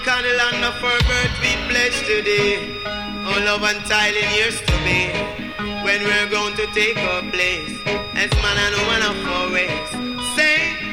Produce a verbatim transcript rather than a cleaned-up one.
Jamaica, the land of our birth, we pledge today. Our love and tiling years to be. When we're going to take our place as man and woman of our ways. Say